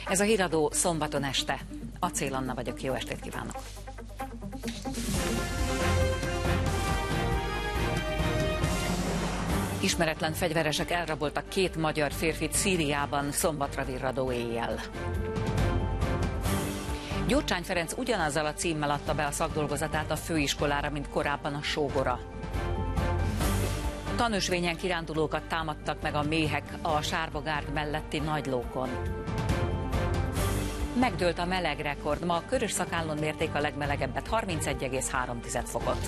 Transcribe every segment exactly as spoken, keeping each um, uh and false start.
Ez a híradó szombaton este. Acél Anna vagyok, jó estét kívánok! Ismeretlen fegyveresek elraboltak két magyar férfit Szíriában szombatra virradó éjjel. Gyurcsány Ferenc ugyanazzal a címmel adta be a szakdolgozatát a főiskolára, mint korábban a sógora. Tanösvényen kirándulókat támadtak meg a méhek a Sárba-gárd melletti Nagylókon. Megdőlt a melegrekord, ma a Körös-Szakállon mérték a legmelegebbet, harmincegy egész három fokot.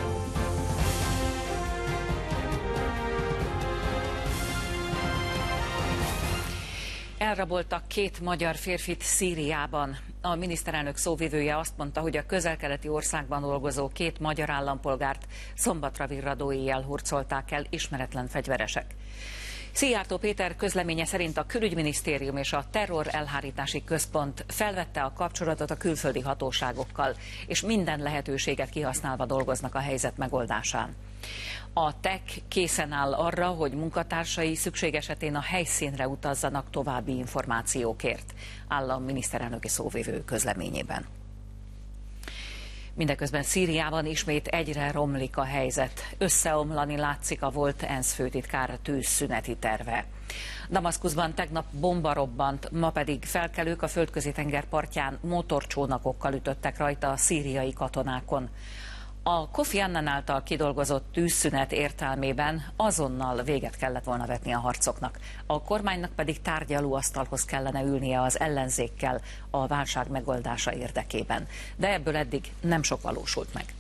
Elraboltak két magyar férfit Szíriában. A miniszterelnök szóvivője azt mondta, hogy a közel-keleti országban dolgozó két magyar állampolgárt szombatra virradó éjjel hurcolták el ismeretlen fegyveresek. Szijjártó Péter közleménye szerint a Külügyminisztérium és a Terror Elhárítási Központ felvette a kapcsolatot a külföldi hatóságokkal, és minden lehetőséget kihasználva dolgoznak a helyzet megoldásán. A TEK készen áll arra, hogy munkatársai szükség esetén a helyszínre utazzanak további információkért, áll a miniszterelnöki szóvivő közleményében. Mindeközben Szíriában ismét egyre romlik a helyzet. Összeomlani látszik a volt ENSZ főtitkár tűzszüneti terve. Damaszkuszban tegnap bomba robbant, ma pedig felkelők a Földközi-tenger partján motorcsónakokkal ütöttek rajta a szíriai katonákon. A Kofi Annan által kidolgozott tűzszünet értelmében azonnal véget kellett volna vetni a harcoknak. A kormánynak pedig tárgyalóasztalhoz kellene ülnie az ellenzékkel a válság megoldása érdekében. De ebből eddig nem sok valósult meg.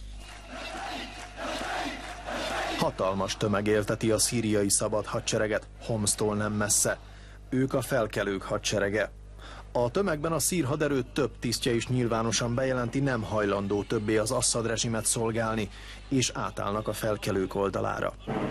Hatalmas tömeg élteti a szíriai szabad hadsereget Homsztól nem messze. Ők a felkelők hadserege. A tömegben a szír haderő több tisztje is nyilvánosan bejelenti, nem hajlandó többé az Assad rezsimet szolgálni, és átállnak a felkelők oldalára.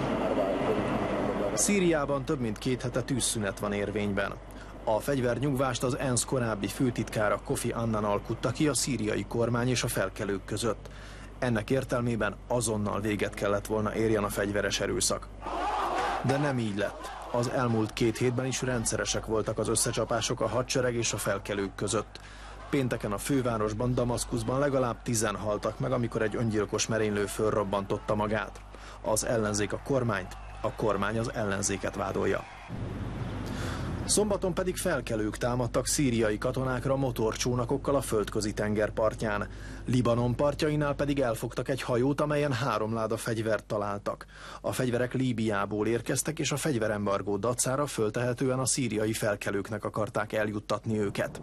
Szíriában több mint két hete tűzszünet van érvényben. A fegyvernyugvást az ENSZ korábbi főtitkára Kofi Annan alkutta ki a szíriai kormány és a felkelők között. Ennek értelmében azonnal véget kellett volna érjen a fegyveres erőszak. De nem így lett. Az elmúlt két hétben is rendszeresek voltak az összecsapások a hadsereg és a felkelők között. Pénteken a fővárosban, Damaszkuszban legalább tizen haltak meg, amikor egy öngyilkos merénylő fölrobbantotta magát. Az ellenzék a kormányt, a kormány az ellenzéket vádolja. Szombaton pedig felkelők támadtak szíriai katonákra motorcsónakokkal a Földközi-tenger partján. Libanon partjainál pedig elfogtak egy hajót, amelyen három láda fegyvert találtak. A fegyverek Líbiából érkeztek, és a fegyverembargó dacára föltehetően a szíriai felkelőknek akarták eljuttatni őket.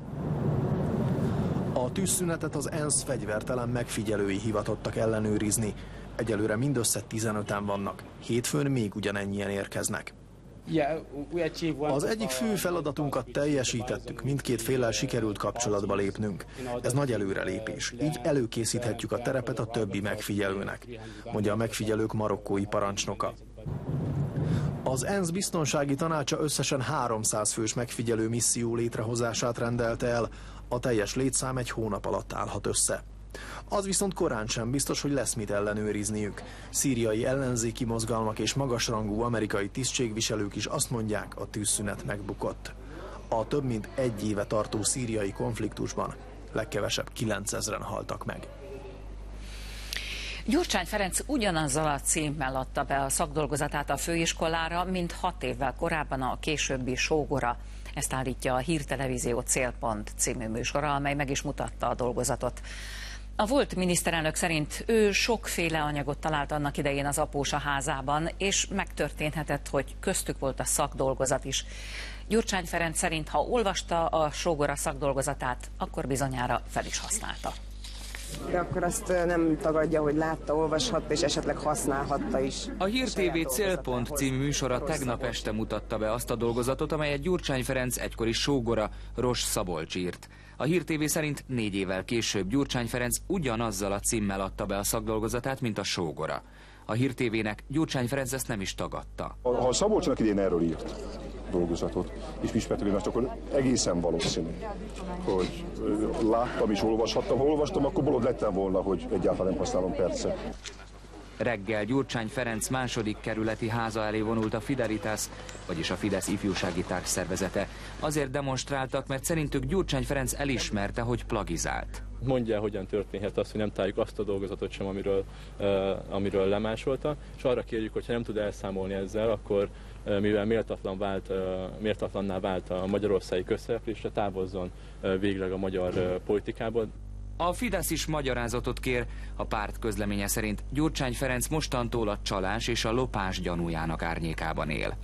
A tűzszünetet az ENSZ fegyvertelen megfigyelői hivatottak ellenőrizni. Egyelőre mindössze tizenöten vannak, hétfőn még ugyanennyien érkeznek. Az egyik fő feladatunkat teljesítettük, mindkét féllel sikerült kapcsolatba lépnünk. Ez nagy előrelépés, így előkészíthetjük a terepet a többi megfigyelőnek, mondja a megfigyelők marokkói parancsnoka. Az ENSZ biztonsági tanácsa összesen háromszáz fős megfigyelő misszió létrehozását rendelte el, a teljes létszám egy hónap alatt állhat össze. Az viszont korán sem biztos, hogy lesz mit ellenőrizniük. Szíriai ellenzéki mozgalmak és magasrangú amerikai tisztségviselők is azt mondják, a tűzszünet megbukott. A több mint egy éve tartó szíriai konfliktusban legkevesebb kilencezren haltak meg. Gyurcsány Ferenc ugyanazzal a címmel adta be a szakdolgozatát a főiskolára, mint hat évvel korábban a későbbi sógora. Ezt állítja a Hírtelevízió Célpont című műsora, amely meg is mutatta a dolgozatot. A volt miniszterelnök szerint ő sokféle anyagot talált annak idején az apósa házában, és megtörténhetett, hogy köztük volt a szakdolgozat is. Gyurcsány Ferenc szerint, ha olvasta a sógora szakdolgozatát, akkor bizonyára fel is használta. De akkor azt nem tagadja, hogy látta, olvashatta és esetleg használhatta is. A Hír té vé Célpont című műsora tegnap este mutatta be azt a dolgozatot, amelyet Gyurcsány Ferenc egykori sógora Ros Szabolcs írt. A Hír té vé szerint négy évvel később Gyurcsány Ferenc ugyanazzal a címmel adta be a szakdolgozatát, mint a sógora. A Hír té vének Gyurcsány Ferenc ezt nem is tagadta. Ha a Szabolcsnak idén erről írt dolgozatot, és mi ismertük egymást, akkor egészen valószínű, hogy láttam és olvashattam. Ha olvastam, akkor bolond lettem volna, hogy egyáltalán nem használom percet. Reggel Gyurcsány Ferenc második kerületi háza elé vonult a Fidelitas, vagyis a Fidesz ifjúsági társszervezete. Azért demonstráltak, mert szerintük Gyurcsány Ferenc elismerte, hogy plagizált. Mondja, hogyan történhet az, hogy nem találjuk azt a dolgozatot sem, amiről, uh, amiről lemásolta, és arra kérjük, hogy ha nem tud elszámolni ezzel, akkor uh, mivel méltatlan vált, uh, méltatlanná vált a magyarországi közszereplésre, távozzon uh, végleg a magyar uh, politikából. A Fidesz is magyarázatot kér. A párt közleménye szerint Gyurcsány Ferenc mostantól a csalás és a lopás gyanújának árnyékában él.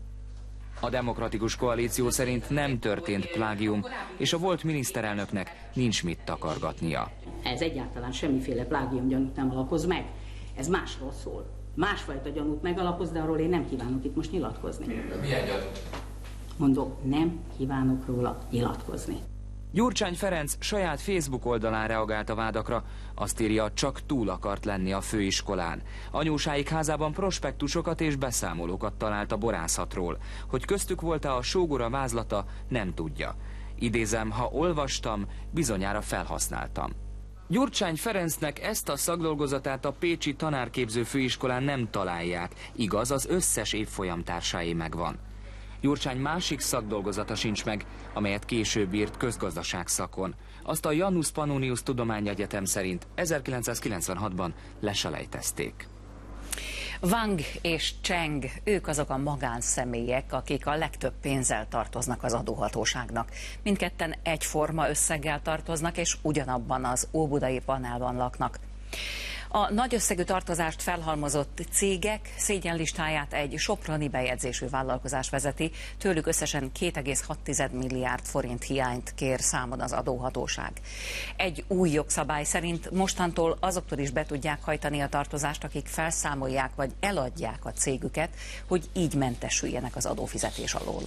A Demokratikus Koalíció szerint nem történt plágium, és a volt miniszterelnöknek nincs mit takargatnia. Ez egyáltalán semmiféle plágium gyanút nem alapoz meg. Ez másról szól. Másfajta gyanút megalapoz, de arról én nem kívánok itt most nyilatkozni. Milyen gyanút? Mondom, nem kívánok róla nyilatkozni. Gyurcsány Ferenc saját Facebook oldalán reagált a vádakra. Azt írja, csak túl akart lenni a főiskolán. Anyósáik házában prospektusokat és beszámolókat talált a borászatról. Hogy köztük volt-e a sógora vázlata, nem tudja. Idézem, ha olvastam, bizonyára felhasználtam. Gyurcsány Ferencnek ezt a szakdolgozatát a pécsi tanárképző főiskolán nem találják. Igaz, az összes évfolyamtársai megvan. Gyurcsány másik szakdolgozata sincs meg, amelyet később írt közgazdaságszakon. Azt a Janus Pannonius Tudományegyetem szerint ezerkilencszázkilencvenhatban leselejtezték. Wang és Cheng, ők azok a magánszemélyek, akik a legtöbb pénzzel tartoznak az adóhatóságnak. Mindketten egyforma összeggel tartoznak, és ugyanabban az óbudai panelban laknak. A nagy összegű tartozást felhalmozott cégek szégyenlistáját egy soproni bejegyzésű vállalkozás vezeti, tőlük összesen két egész hat milliárd forint hiányt kér számon az adóhatóság. Egy új jogszabály szerint mostantól azoktól is be tudják hajtani a tartozást, akik felszámolják vagy eladják a cégüket, hogy így mentesüljenek az adófizetés alól.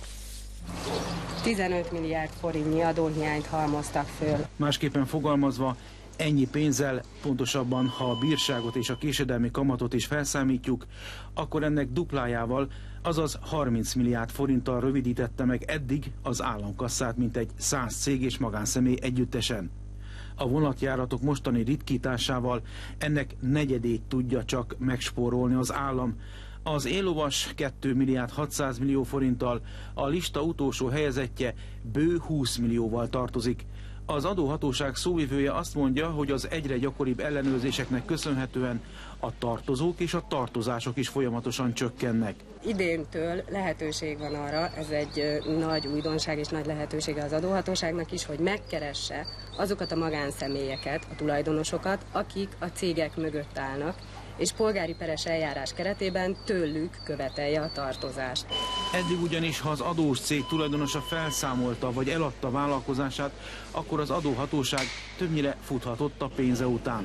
tizenöt milliárd forintnyi adóhiányt halmoztak föl. Másképpen fogalmazva, ennyi pénzzel, pontosabban, ha a bírságot és a késedelmi kamatot is felszámítjuk, akkor ennek duplájával, azaz harminc milliárd forinttal rövidítette meg eddig az államkasszát mintegy száz cég és magánszemély együttesen. A vonatjáratok mostani ritkításával ennek negyedét tudja csak megspórolni az állam. Az éllovas két milliárd hatszáz millió forinttal, a lista utolsó helyezettje bő húsz millióval tartozik. Az adóhatóság szóvivője azt mondja, hogy az egyre gyakoribb ellenőrzéseknek köszönhetően a tartozók és a tartozások is folyamatosan csökkennek. Idéntől lehetőség van arra, ez egy nagy újdonság és nagy lehetősége az adóhatóságnak is, hogy megkeresse azokat a magánszemélyeket, a tulajdonosokat, akik a cégek mögött állnak, és polgári peres eljárás keretében tőlük követelje a tartozást. Eddig ugyanis, ha az adós cég tulajdonosa felszámolta vagy eladta a vállalkozását, akkor az adóhatóság többnyire futhatott a pénze után.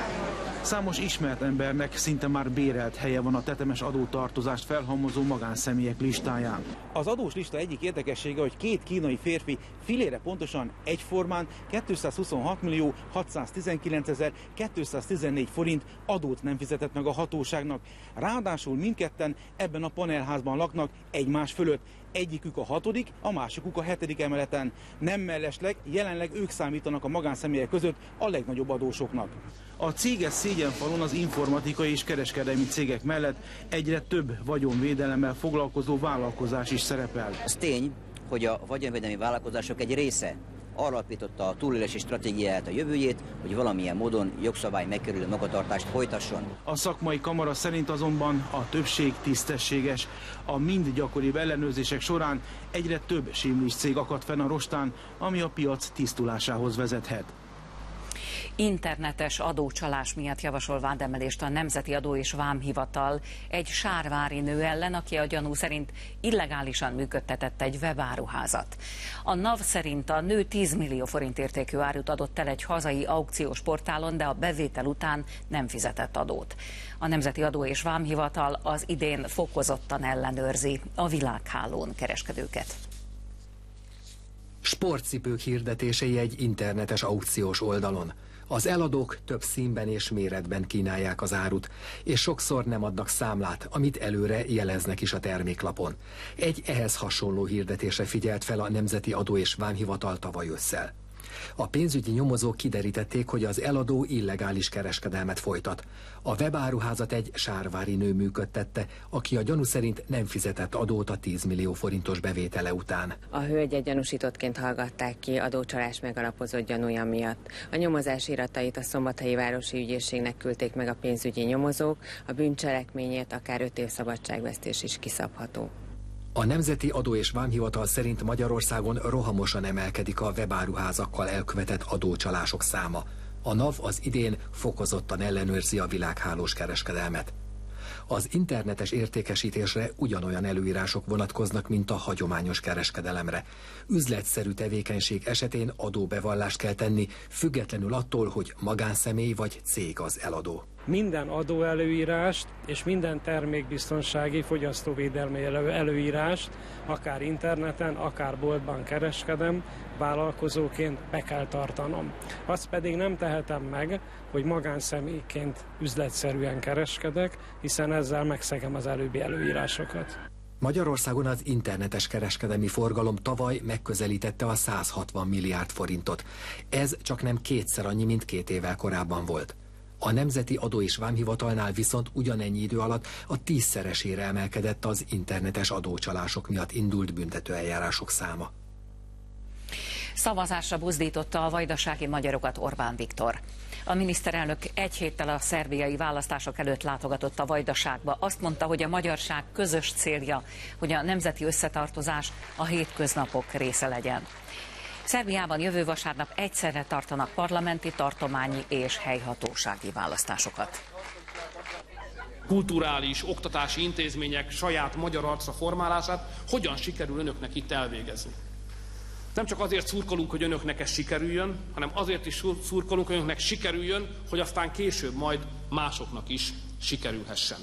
Számos ismert embernek szinte már bérelt helye van a tetemes adótartozást felhalmozó magánszemélyek listáján. Az adós lista egyik érdekessége, hogy két kínai férfi filére pontosan egyformán kétszázhuszonhat millió hatszáztizenkilencezer kétszáztizennégy forint adót nem fizetett meg a hatóságnak. Ráadásul mindketten ebben a panelházban laknak egymás fölött. Egyikük a hatodik, a másikuk a hetedik emeleten. Nem mellesleg jelenleg ők számítanak a magánszemélyek között a legnagyobb adósoknak. A céges szégyenfalon az informatikai és kereskedelmi cégek mellett egyre több vagyonvédelemmel foglalkozó vállalkozás is szerepel. Az tény, hogy a vagyonvédelmi vállalkozások egy része arra alapította a túlélési stratégiáját, a jövőjét, hogy valamilyen módon jogszabály megkerülő magatartást folytasson. A szakmai kamara szerint azonban a többség tisztességes. A mind gyakoribb ellenőrzések során egyre több sémlis cég akadt fenn a rostán, ami a piac tisztulásához vezethet. Internetes adócsalás miatt javasol vádemelést a Nemzeti Adó és Vámhivatal egy sárvári nő ellen, aki a gyanú szerint illegálisan működtetett egy webáruházat. A NAV szerint a nő tíz millió forint értékű árut adott el egy hazai aukciós portálon, de a bevétel után nem fizetett adót. A Nemzeti Adó és Vámhivatal az idén fokozottan ellenőrzi a világhálón kereskedőket. Sportcipők hirdetései egy internetes aukciós oldalon. Az eladók több színben és méretben kínálják az árut, és sokszor nem adnak számlát, amit előre jeleznek is a terméklapon. Egy ehhez hasonló hirdetésre figyelt fel a Nemzeti Adó és Vámhivatal tavaly ősszel. A pénzügyi nyomozók kiderítették, hogy az eladó illegális kereskedelmet folytat. A webáruházat egy sárvári nő működtette, aki a gyanú szerint nem fizetett adót a tíz millió forintos bevétele után. A hölgyet gyanúsítottként hallgatták ki adócsalás megalapozott gyanúja miatt. A nyomozás iratait a Szombathelyi Városi Ügyészségnek küldték meg a pénzügyi nyomozók, a bűncselekményért akár öt év szabadságvesztés is kiszabható. A Nemzeti Adó és Vámhivatal szerint Magyarországon rohamosan emelkedik a webáruházakkal elkövetett adócsalások száma. A NAV az idén fokozottan ellenőrzi a világhálós kereskedelmet. Az internetes értékesítésre ugyanolyan előírások vonatkoznak, mint a hagyományos kereskedelemre. Üzletszerű tevékenység esetén adóbevallást kell tenni, függetlenül attól, hogy magánszemély vagy cég az eladó. Minden adóelőírást és minden termékbiztonsági fogyasztóvédelmi előírást, akár interneten, akár boltban kereskedem, vállalkozóként be kell tartanom. Azt pedig nem tehetem meg, hogy magánszemélyként üzletszerűen kereskedek, hiszen ezzel megszegem az előbbi előírásokat. Magyarországon az internetes kereskedelmi forgalom tavaly megközelítette a száz hatvan milliárd forintot. Ez csak nem kétszer annyi, mint két évvel korábban volt. A Nemzeti Adó és Vámhivatalnál viszont ugyanennyi idő alatt a tízszeresére emelkedett az internetes adócsalások miatt indult büntetőeljárások száma. Szavazásra buzdította a vajdasági magyarokat Orbán Viktor. A miniszterelnök egy héttel a szerbiai választások előtt látogatott a Vajdaságba. Azt mondta, hogy a magyarság közös célja, hogy a nemzeti összetartozás a hétköznapok része legyen. Szerbiában jövő vasárnap egyszerre tartanak parlamenti, tartományi és helyhatósági választásokat. Kulturális, oktatási intézmények saját magyar arcra formálását hogyan sikerül önöknek itt elvégezni? Nem csak azért szurkolunk, hogy önöknek ez sikerüljön, hanem azért is szurkolunk, hogy önöknek sikerüljön, hogy aztán később majd másoknak is sikerülhessen.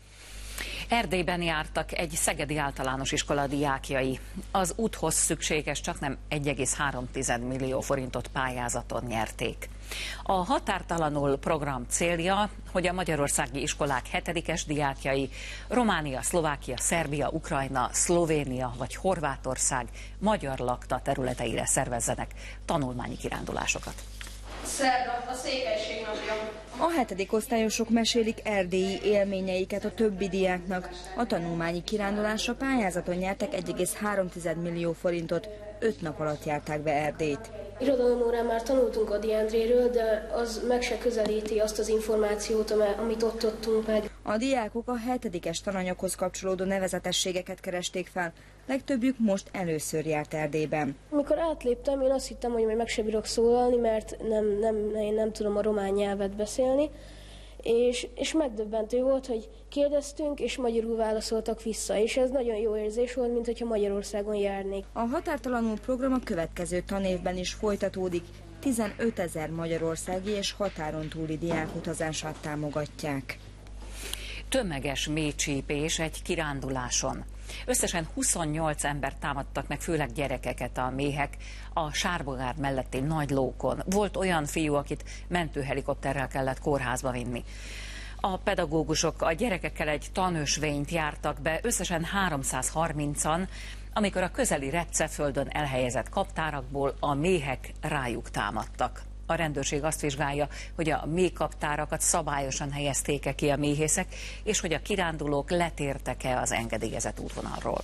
Erdélyben jártak egy szegedi általános iskola diákjai. Az úthoz szükséges csaknem egy egész három millió forintot pályázaton nyerték. A Határtalanul program célja, hogy a magyarországi iskolák hetedikes diákjai Románia, Szlovákia, Szerbia, Ukrajna, Szlovénia vagy Horvátország magyar lakta területeire szervezzenek tanulmányi kirándulásokat. Szerda, a székelység napja. A hetedik osztályosok mesélik erdélyi élményeiket a többi diáknak. A tanulmányi kirándulásra pályázaton nyertek egy egész három millió forintot, öt nap alatt járták be Erdélyt. Irodalomórán már tanultunk Ady Endréről, de az meg se közelíti azt az információt, amit ott adtunk meg. A diákok a hetedikes tananyaghoz kapcsolódó nevezetességeket keresték fel. Legtöbbjük most először járt Erdélyben. Amikor átléptem, én azt hittem, hogy majd meg se bírok szólalni, mert nem, nem, én nem tudom a román nyelvet beszélni. És, és megdöbbentő volt, hogy kérdeztünk, és magyarul válaszoltak vissza, és ez nagyon jó érzés volt, mint hogyha Magyarországon járnék. A Határtalanul program a következő tanévben is folytatódik. tizenötezer magyarországi és határon túli diák utazását támogatják. Tömeges méhcsípés egy kiránduláson. Összesen huszonnyolc embert támadtak meg, főleg gyerekeket a méhek a Sárbogár melletti Nagy Lókon. Volt olyan fiú, akit mentőhelikopterrel kellett kórházba vinni. A pedagógusok a gyerekekkel egy tanösvényt jártak be, összesen háromszázharmincan, amikor a közeli Repceföldön elhelyezett kaptárakból a méhek rájuk támadtak. A rendőrség azt vizsgálja, hogy a méhkaptárakat szabályosan helyezték-e ki a méhészek, és hogy a kirándulók letértek-e az engedélyezett útvonalról.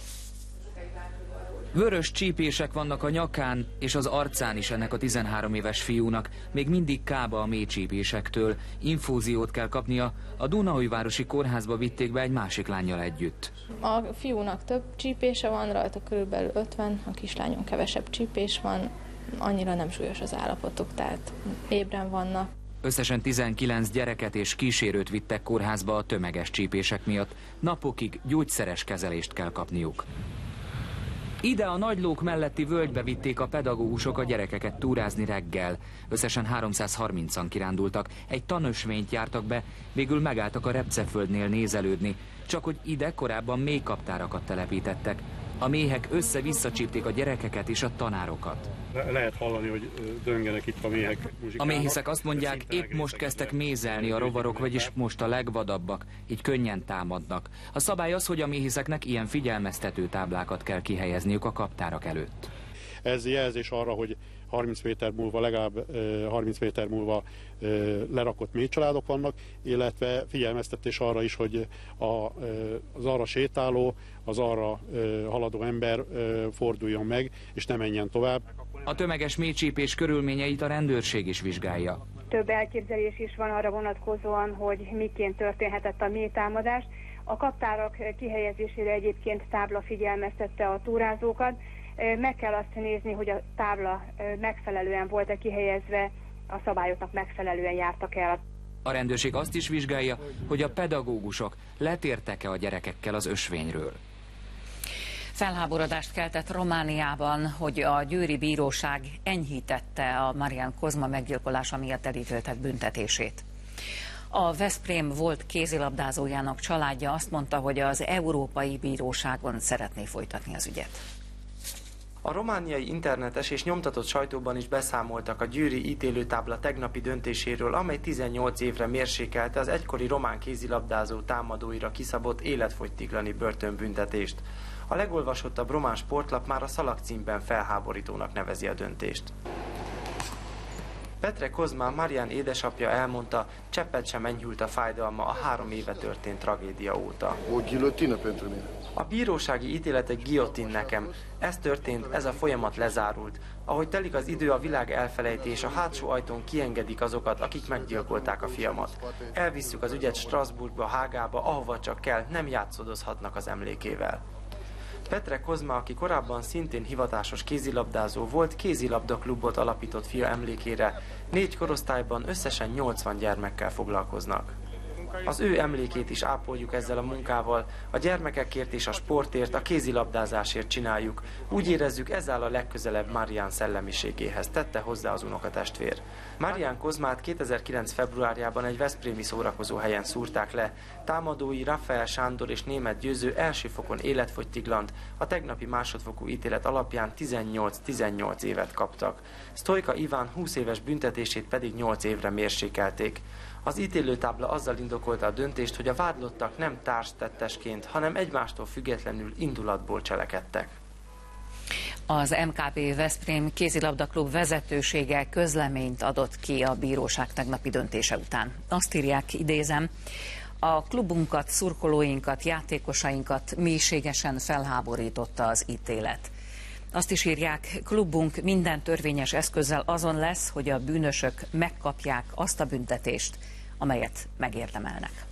Vörös csípések vannak a nyakán és az arcán is ennek a tizenhárom éves fiúnak. Még mindig kába a méhcsípésektől. Infúziót kell kapnia, a Dunaújvárosi kórházba vitték be egy másik lánnyal együtt. A fiúnak több csípése van, rajta körülbelül ötven, a kislányon kevesebb csípés van. Annyira nem súlyos az állapotok, tehát ébren vannak. Összesen tizenkilenc gyereket és kísérőt vittek kórházba a tömeges csípések miatt. Napokig gyógyszeres kezelést kell kapniuk. Ide a Nagy Lók melletti völgybe vitték a pedagógusok a gyerekeket túrázni reggel. Összesen háromszázharmincan kirándultak, egy tanösvényt jártak be, végül megálltak a Repceföldnél nézelődni. Csak hogy ide korábban méhkaptárakat telepítettek. A méhek össze-vissza csípték a gyerekeket és a tanárokat. Le- lehet hallani, hogy döngenek itt a méhek muzsikálnak. A méhészek azt mondják, épp most kezdtek mézelni a rovarok, vagyis most a legvadabbak, így könnyen támadnak. A szabály az, hogy a méhészeknek ilyen figyelmeztető táblákat kell kihelyezniük a kaptárak előtt. Ez jelzés arra, hogy harminc méter múlva, legalább harminc méter múlva lerakott méhcsaládok vannak, illetve figyelmeztetés arra is, hogy a, az arra sétáló, az arra haladó ember forduljon meg, és ne menjen tovább. A tömeges méhcsípés körülményeit a rendőrség is vizsgálja. Több elképzelés is van arra vonatkozóan, hogy miként történhetett a méhtámadás. A kaptárak kihelyezésére egyébként tábla figyelmeztette a túrázókat. Meg kell azt nézni, hogy a tábla megfelelően volt-e kihelyezve, a szabályoknak megfelelően jártak el. A rendőrség azt is vizsgálja, hogy a pedagógusok letértek-e a gyerekekkel az ösvényről. Felháborodást keltett Romániában, hogy a győri bíróság enyhítette a Marian Kozma meggyilkolása miatt elítéltek büntetését. A Veszprém volt kézilabdázójának családja azt mondta, hogy az Európai Bíróságon szeretné folytatni az ügyet. A romániai internetes és nyomtatott sajtóban is beszámoltak a győri ítélőtábla tegnapi döntéséről, amely tizennyolc évre mérsékelte az egykori román kézilabdázó támadóira kiszabott életfogytiglani börtönbüntetést. A legolvasottabb román sportlap már a szalagcímben felháborítónak nevezi a döntést. Petre Kozma, Marian édesapja elmondta, cseppet sem enyhült a fájdalma a három éve történt tragédia óta. A bírósági ítélet egy guillotine nekem. Ez történt, ez a folyamat lezárult. Ahogy telik az idő, a világ elfelejti, és a hátsó ajtón kiengedik azokat, akik meggyilkolták a fiamat. Elvisszük az ügyet Strasbourgba, Hágába, ahova csak kell, nem játszódozhatnak az emlékével. Petre Kozma, aki korábban szintén hivatásos kézilabdázó volt, kézilabdaklubot alapított fia emlékére. Négy korosztályban összesen nyolcvan gyermekkel foglalkoznak. Az ő emlékét is ápoljuk ezzel a munkával, a gyermekekért és a sportért, a kézilabdázásért csináljuk. Úgy érezzük, ez áll a legközelebb Marian szellemiségéhez, tette hozzá az unokatestvér. Marian Kozmát kétezer-kilenc februárjában egy veszprémi szórakozó helyen szúrták le. Támadói Rafael Sándor és Németh Győző első fokon életfogytiglant, a tegnapi másodfokú ítélet alapján tizennyolc-tizennyolc évet kaptak. Sztojka Iván húsz éves büntetését pedig nyolc évre mérsékelték. Az ítélőtábla azzal indokolta a döntést, hogy a vádlottak nem társtettesként, hanem egymástól függetlenül indulatból cselekedtek. Az em ká bé Veszprém kézilabdaklub vezetősége közleményt adott ki a bíróság tegnapi döntése után. Azt írják, idézem, a klubunkat, szurkolóinkat, játékosainkat mélységesen felháborította az ítélet. Azt is írják, klubunk minden törvényes eszközzel azon lesz, hogy a bűnösök megkapják azt a büntetést, amelyet megérdemelnek.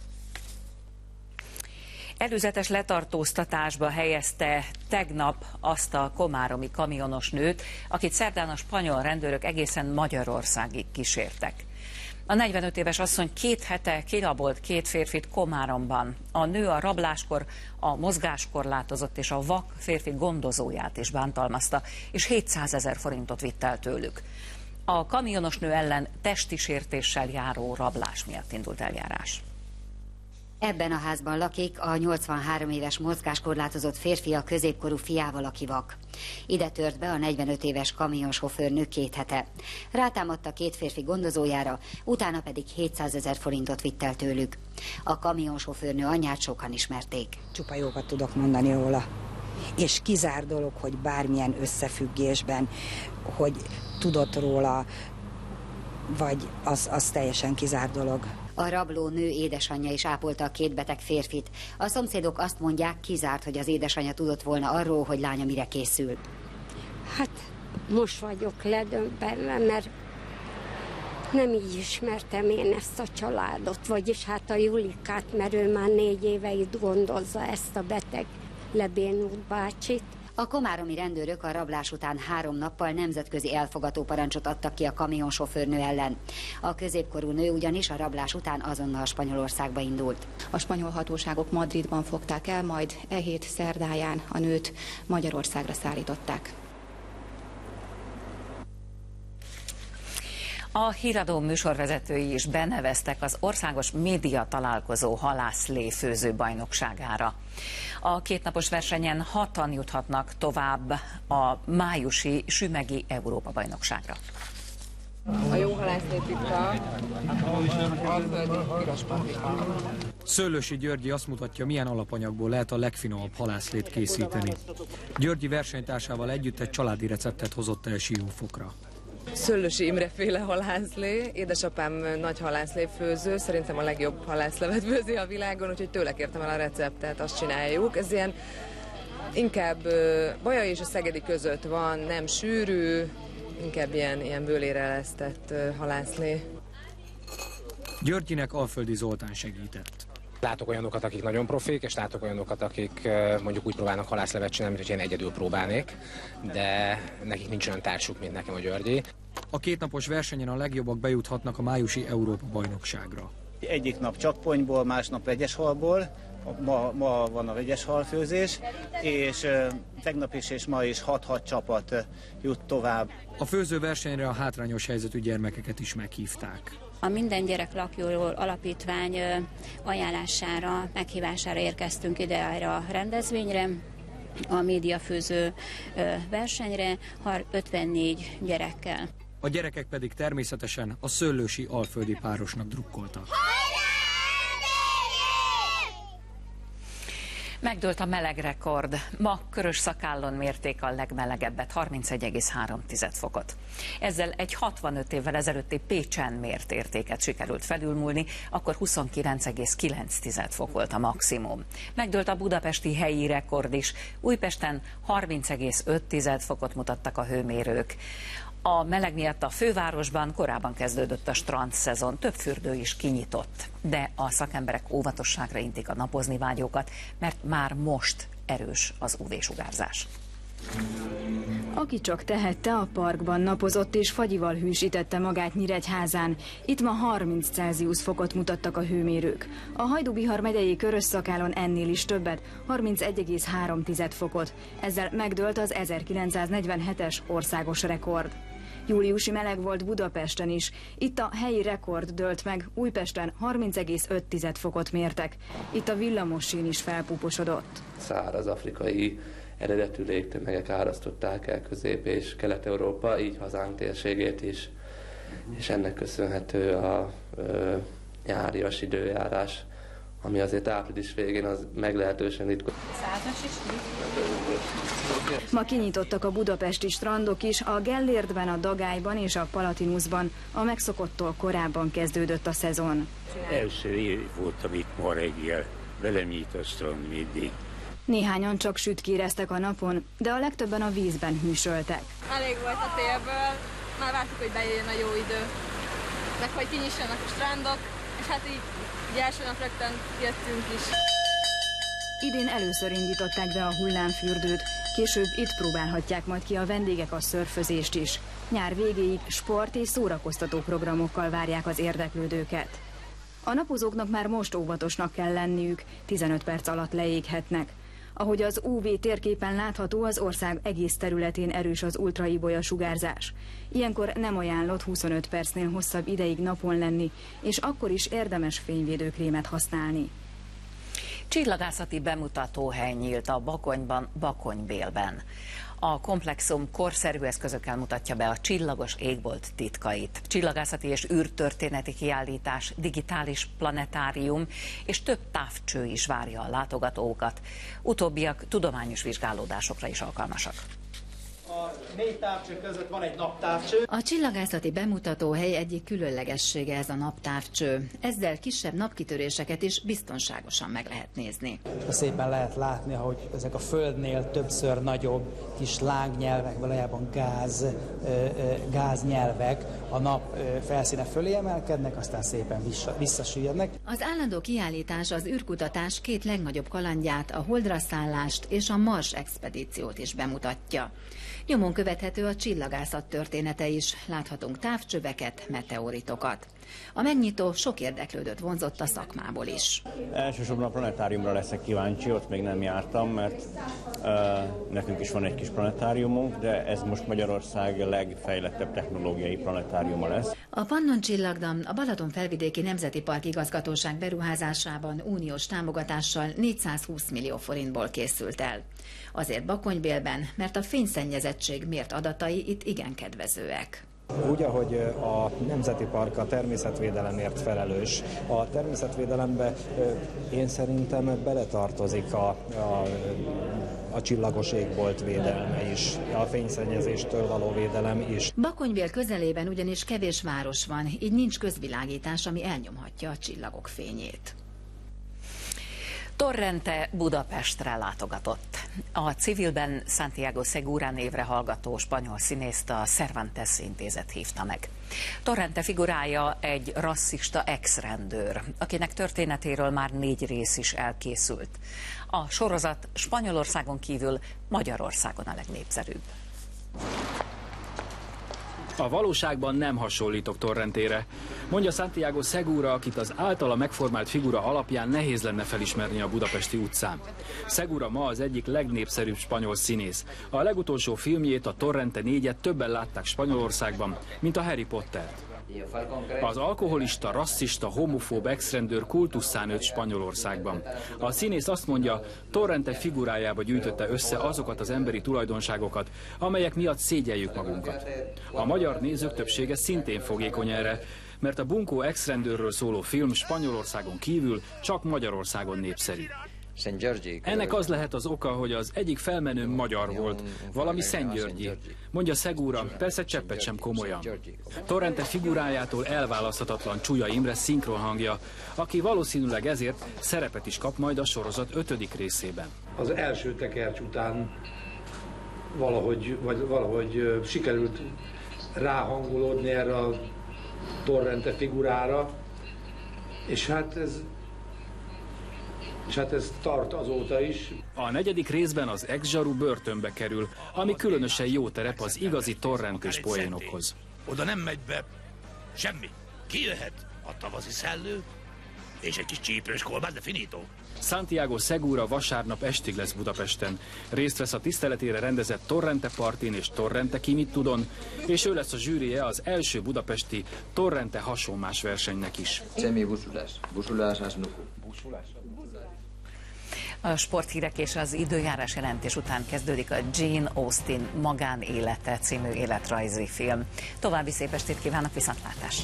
Előzetes letartóztatásba helyezte tegnap azt a komáromi kamionos nőt, akit szerdán a spanyol rendőrök egészen Magyarországig kísértek. A negyvenöt éves asszony két hete kirabolt két férfit Komáromban. A nő a rabláskor a mozgáskorlátozott és a vak férfi gondozóját is bántalmazta, és hétszázezer forintot vitt el tőlük. A kamionos nő ellen testi sértéssel járó rablás miatt indult eljárás. Ebben a házban lakik a nyolcvanhárom éves mozgáskorlátozott férfi a középkorú fiával, aki vak. Ide tört be a negyvenöt éves kamionsofőrnő két hete. Rátámadta két férfi gondozójára, utána pedig hétszázezer forintot vitt el tőlük. A kamionsofőrnő anyját sokan ismerték. Csupa jókat tudok mondani róla. És kizár dolog, hogy bármilyen összefüggésben, hogy tudott róla, vagy az, az teljesen kizár dolog. A rabló nő édesanyja is ápolta a két beteg férfit. A szomszédok azt mondják, kizárt, hogy az édesanyja tudott volna arról, hogy lánya mire készül. Hát most vagyok ledöbbenve, mert nem így ismertem én ezt a családot, vagyis hát a Julikát, mert ő már négy éve itt gondozza ezt a beteg lebénult bácsit. A komáromi rendőrök a rablás után három nappal nemzetközi elfogató parancsot adtak ki a kamionsofőrnő ellen. A középkorú nő ugyanis a rablás után azonnal Spanyolországba indult. A spanyol hatóságok Madridban fogták el, majd e hét szerdáján a nőt Magyarországra szállították. A híradó műsorvezetői is beneveztek az országos média találkozó halászlé főzőbajnokságára. A kétnapos versenyen hatan juthatnak tovább a májusi sümegi Európa-bajnokságra. A jó halászlé titka alföldi piros paprika. Szőlősi Györgyi azt mutatja, milyen alapanyagból lehet a legfinomabb halászlét készíteni. Györgyi versenytársával együtt egy családi receptet hozott el Siófokra. Szőlősi Imre féle halászlé, édesapám nagy halászlé főző, szerintem a legjobb halászlevet főzi a világon, úgyhogy tőle kértem el a receptet, azt csináljuk. Ez ilyen inkább Baja és a Szegedi között van, nem sűrű, inkább ilyen, ilyen bőlérelesztett halászlé. Györgyinek Alföldi Zoltán segített. Látok olyanokat, akik nagyon profik, és látok olyanokat, akik mondjuk úgy próbálnak halászlevet csinálni, mint hogy én egyedül próbálnék, de nekik nincs olyan társuk, mint nekem a Györgyi. A kétnapos versenyen a legjobbak bejuthatnak a májusi Európa-bajnokságra. Egyik nap csapponyból, másnap vegyes halból, ma, ma van a vegyes halfőzés, és tegnap is és ma is hat-hat csapat jut tovább. A főzőversenyre a hátrányos helyzetű gyermekeket is meghívták. A Minden Gyerek Lakjon Jól alapítvány ajánlására, meghívására érkeztünk ide erre a rendezvényre, a médiafőző versenyre, ötvennégy gyerekkel. A gyerekek pedig természetesen a szőlősi alföldi párosnak drukkoltak. Megdőlt a melegrekord. Ma Körös-Szakállon mérték a legmelegebbet, harmincegy egész három fokot. Ezzel egy hatvanöt évvel ezelőtti Pécsen mért értéket sikerült felülmúlni, akkor huszonkilenc egész kilenc fok volt a maximum. Megdőlt a budapesti helyi rekord is. Újpesten harminc egész öt fokot mutattak a hőmérők. A meleg miatt a fővárosban korábban kezdődött a strandszezon, több fürdő is kinyitott, de a szakemberek óvatosságra intik a napozni vágyókat, mert már most erős az ú vé-sugárzás. Aki csak tehette, a parkban napozott és fagyival hűsítette magát Nyíregyházán. Itt ma harminc Celsius fokot mutattak a hőmérők. A Hajdú-Bihar megyei Körös-Szakálon ennél is többet, harmincegy egész három fokot. Ezzel megdőlt az ezerkilencszáznegyvenhetes országos rekord. Júliusi meleg volt Budapesten is. Itt a helyi rekord dőlt meg, Újpesten harminc egész öt fokot mértek. Itt a villamossín is felpúposodott. Száraz afrikai eredetű légtömegek árasztották el Közép- és Kelet-Európa, így hazánk térségét is, és ennek köszönhető a ö, nyárias időjárás, ami azért április végén az meglehetősen ritka. Ma kinyitottak a budapesti strandok is, a Gellérdben, a Dagályban és a Palatinusban. A megszokottól korábban kezdődött a szezon. Első év voltam itt ma reggel, velem nyit a strand mindig. Néhányan csak sütkéreztek a napon, de a legtöbben a vízben hűsöltek. Elég volt a télből, már vártuk, hogy bejöjjön a jó idő, meg hogy kinyissanak a strandok, és hát így, így első nap rögtön jöttünk is. Idén először indították be a hullámfürdőt, később itt próbálhatják majd ki a vendégek a szörfözést is. Nyár végéig sport és szórakoztató programokkal várják az érdeklődőket. A napozóknak már most óvatosnak kell lenniük, tizenöt perc alatt leéghetnek. Ahogy az ú vé térképen látható, az ország egész területén erős az ultraibolya sugárzás. Ilyenkor nem ajánlott huszonöt percnél hosszabb ideig napon lenni, és akkor is érdemes fényvédőkrémet használni. Csillagászati bemutatóhely nyílt a Bakonyban, Bakonybélben. A komplexum korszerű eszközökkel mutatja be a csillagos égbolt titkait. Csillagászati és űrtörténeti kiállítás, digitális planetárium és több távcső is várja a látogatókat. Utóbbiak tudományos vizsgálódásokra is alkalmasak. A négy távcső között van egy naptávcső. A csillagászati bemutatóhely egyik különlegessége ez a naptávcső. Ezzel kisebb napkitöréseket is biztonságosan meg lehet nézni. Szépen lehet látni, hogy ezek a Földnél többször nagyobb kis lángnyelvek, valójában gáz, gáznyelvek a nap felszíne fölé emelkednek, aztán szépen visszasüllyednek. Az állandó kiállítás az űrkutatás két legnagyobb kalandját, a Holdra szállást és a Mars expedíciót is bemutatja. Nyomon követhető a csillagászat története is, láthatunk távcsöveket, meteoritokat. A megnyitó sok érdeklődőt vonzott a szakmából is. Elsősorban a planetáriumra leszek kíváncsi, ott még nem jártam, mert uh, nekünk is van egy kis planetáriumunk, de ez most Magyarország legfejlettebb technológiai planetáriuma lesz. A Pannon csillagdam a Balaton felvidéki Nemzeti Park igazgatóság beruházásában uniós támogatással négyszázhúsz millió forintból készült el. Azért Bakonybélben, mert a fényszennyezettség mért adatai itt igen kedvezőek. Úgy, ahogy a Nemzeti Park a természetvédelemért felelős, a természetvédelembe én szerintem beletartozik a, a, a csillagos égbolt védelme is, a fényszennyezéstől való védelem is. Bakonyvél közelében ugyanis kevés város van, így nincs közvilágítás, ami elnyomhatja a csillagok fényét. Torrente Budapestre látogatott. A civilben Santiago Segura névre hallgató spanyol színészt a Cervantes Intézet hívta meg. Torrente figurája egy rasszista ex-rendőr, akinek történetéről már négy rész is elkészült. A sorozat Spanyolországon kívül Magyarországon a legnépszerűbb. A valóságban nem hasonlítok Torrentére, mondja Santiago Segura, akit az általa megformált figura alapján nehéz lenne felismerni a budapesti utcán. Segura ma az egyik legnépszerűbb spanyol színész. A legutolsó filmjét, a Torrente négyet többen látták Spanyolországban, mint a Harry Pottert. Az alkoholista, rasszista, homofób ex-rendőr kultusszá nőtt Spanyolországban. A színész azt mondja, Torrente figurájába gyűjtötte össze azokat az emberi tulajdonságokat, amelyek miatt szégyeljük magunkat. A magyar nézők többsége szintén fogékony erre, mert a bunkó ex-rendőrről szóló film Spanyolországon kívül csak Magyarországon népszerű. Ennek az lehet az oka, hogy az egyik felmenő magyar volt, valami Szentgyörgyi, mondja Segura, persze cseppet sem komolyan. Torrente figurájától elválaszthatatlan Csúlya Imre szinkronhangja, aki valószínűleg ezért szerepet is kap majd a sorozat ötödik részében. Az első tekercs után valahogy, vagy valahogy sikerült ráhangolódni erre a Torrente figurára, és hát ez és hát ez tart azóta is. A negyedik részben az ex-zsaru börtönbe kerül, ami különösen jó terep az igazi torrentős poénokhoz. Oda nem megy be semmi. Kijöhet a tavaszi szellő és egy kis csípős kolbász, de finito. Santiago Segura vasárnap estig lesz Budapesten. Részt vesz a tiszteletére rendezett Torrente Partin és Torrente Ki mit tudon, és ő lesz a zsűrije az első budapesti Torrente hasonmás versenynek is. A sporthírek és az időjárás jelentés után kezdődik a Jane Austen Magánélete című életrajzi film. További szép estét kívánok, viszontlátásra!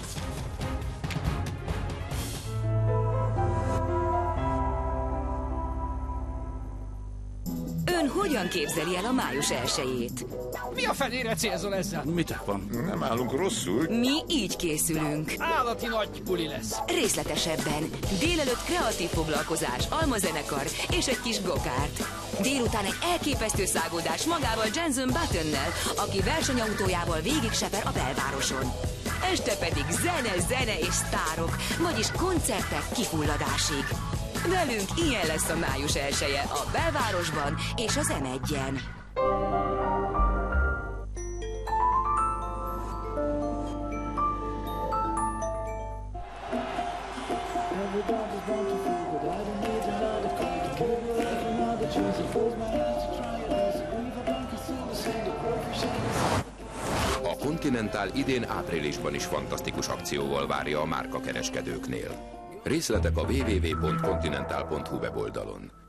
Ön hogyan képzeli el a május elsejét? Mi a fenére célzol ezzel? Mitek van? Nem állunk rosszul. Mi így készülünk. Állati nagy buli lesz. Részletesebben. Délelőtt kreatív foglalkozás, almazenekar és egy kis gokárt. Délután egy elképesztő száguldás magával Jenson Buttonnel, aki versenyautójával végig seper a belvároson. Este pedig zene, zene és sztárok, vagyis koncertek kifulladásig. Velünk ilyen lesz a május elseje a belvárosban és az em egyen. A Continental idén áprilisban is fantasztikus akcióval várja a márkakereskedőknél. Részletek a double-u double-u double-u pont continental pont hu weboldalon.